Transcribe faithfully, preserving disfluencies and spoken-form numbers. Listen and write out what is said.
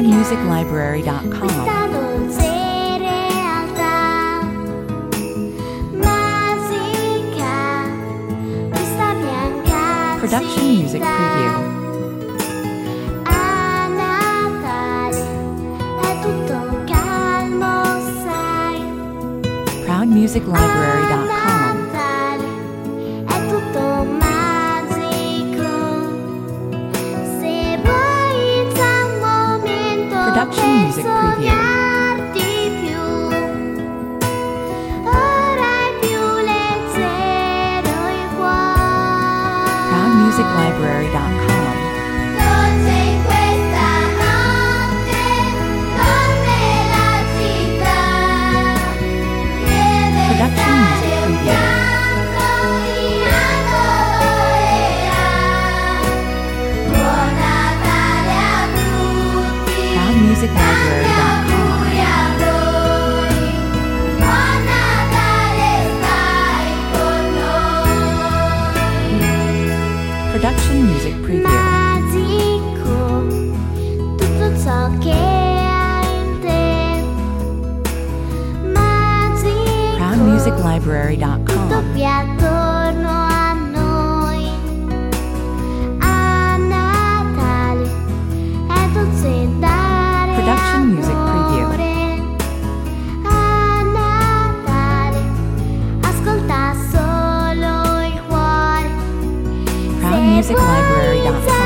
proud music library dot questa com. dolce realtà magica, questa bianca Production music città. preview. A Natale è tutto calmo, sai. proud music library dot com. A Natale è tutto magico. Se vuoi c'è un momento Production per music preview. sognare di più. Ora è più leggero il cuore. proud music library dot com. Dolce in questa notte, dorme la città. Lieve Production music sale un preview. pianto di ancora. Buon Natale a tutti. proud music library dot com. Auguri a voi. Buon Natale, stai con noi. Production music preview. Magico, tutto ciò che hai in te. Magico, proud music library dot tutto com. qui attorno a noi. A Natale è dolce dare Production music preview. amore. A Natale ascolta solo il cuore. proud Se music library dot com. vuoi